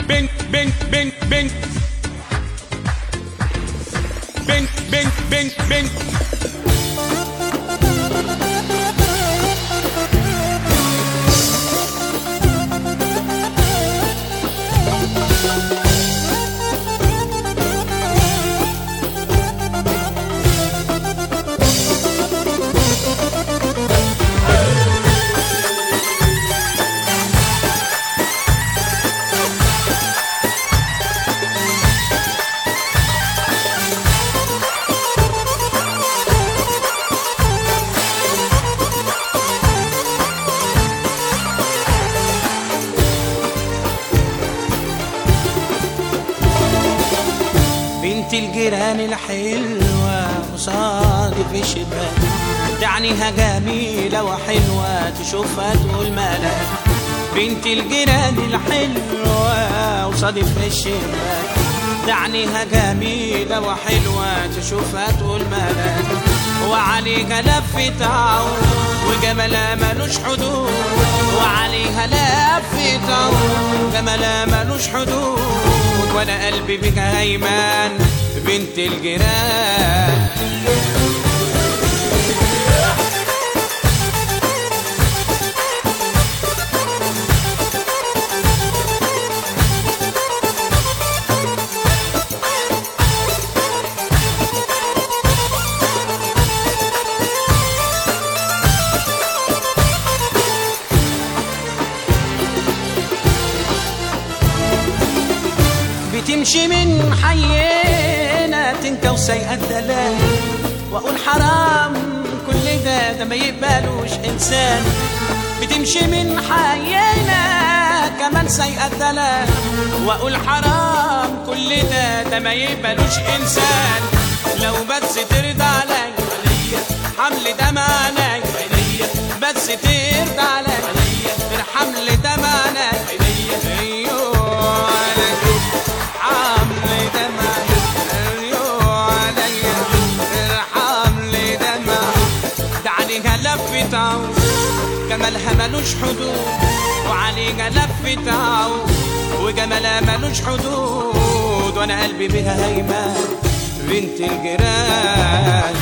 bing, bing, bing, bing. Bing, bing, bing, bing. بنت الجيران الحلوة قصادي في الشباك، دعنيها جميلة وحلوة تشوفها تقول مالك. بنت الجيران الحلوة قصادي في الشباك، دعنيها جميلة وحلوة تشوفها تقول مالك. وعليها لفة عود وجمالها ملوش حدود، وعليها لفة عود وجمالها ملوش حدود. وانا قلبي بك هيمان بنت الجيران. بتمشي من حينا تنكى وسايقة الدلال، واقول حرام كل ده ما يقبلوش انسان. بتمشي من حينا كمان سايقة الدلال، واقول حرام كل ده ما يقبلوش انسان. لو بس ترضى عليا حمل دمعنا، بس ترضى عليا حمل دمعنا. لفة عود جمالها ملوش حدود، وعليها لفة عود وجمالها ملوش حدود. وانا قلبي بها هيمان بنت الجيران.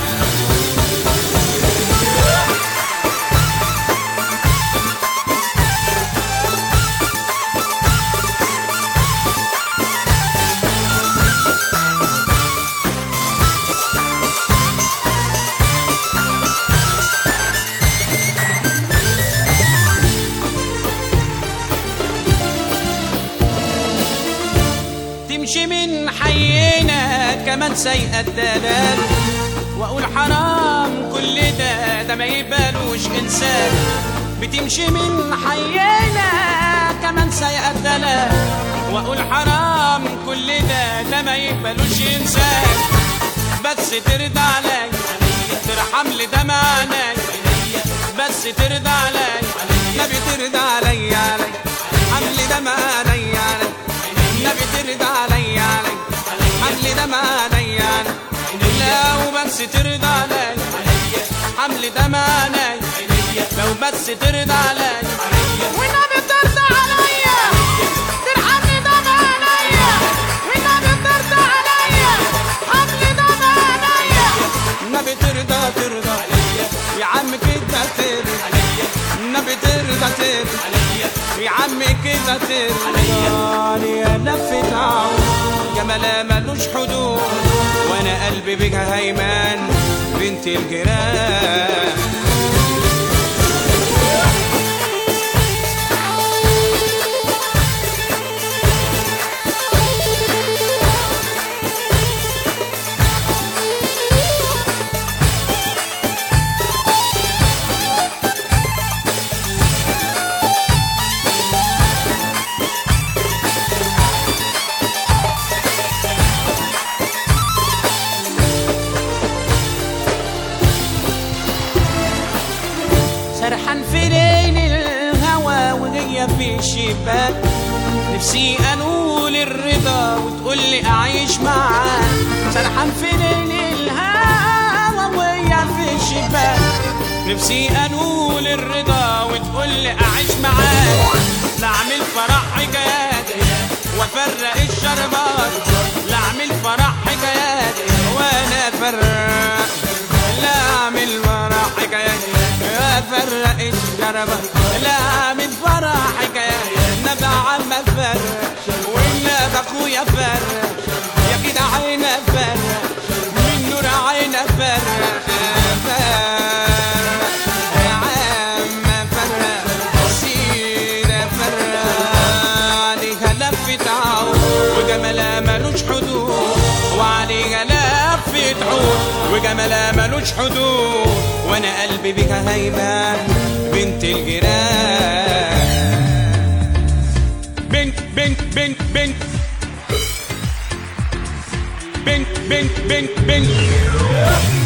تمشي من حينا كمان سايقة الدلال، واقول حرام كل ده ما يقبلوش انسان. بتمشي من حينا كمان سايقة الدلال، واقول حرام كل ده ما يقبلوش انسان. بس ترضى عليا ترحم لي دمعنا، بس ترضى عليا نبي ترضى عليا حمل دمعنا، نبي ترضى عليا حمل دمعنا. لو بس ترضى عليا حمل دمعنا، لو بس ترضى عليا والنبي ترضى عليا ترحمني دمعنا، والنبي ترضى عليا حمل دمعنا. النبي ترضى يا عم كده ترضى، النبي ترضى يا عم كده ترضى. يا لفة عود جمالها ملوش حدود، وانا قلبي بيها هيمان بنت الجيران. سرحان في ليل الهوى وهي في الشباك، نفسي انول الرضا وتقولي اعيش معاك. سرحان في ليل الهوى وهي في الشباك، نفسي انول الرضا وتقولي اعيش معاك. نعمل فرح حكايات افرق الشربات، لا اعمل فرح حكايات وانا افرق، لا اعمل فرح حكايات افرق الشربات، لا اعمل فرح حكايات نبع عم افرق ولا اخويا فرق، يا كده عين افرق من نور عين افرق، وجمالها ملوش حدود، وعليها لفة عود، وجمالها ملوش حدود، وانا قلبي بيها هيبة بنت الجيران. بنك بنك بنك بنك بنك بنك بنك بنك